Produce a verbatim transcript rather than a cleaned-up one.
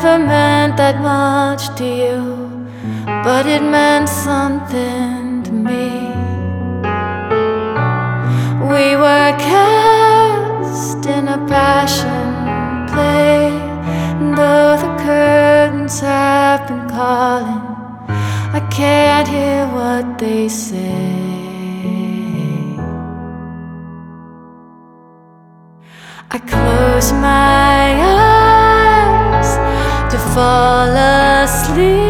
never meant that much to you, but it meant something to me. We were cast in a passion play, and though the curtains have been calling, I can't hear what they say. I close my eyes to fall asleep.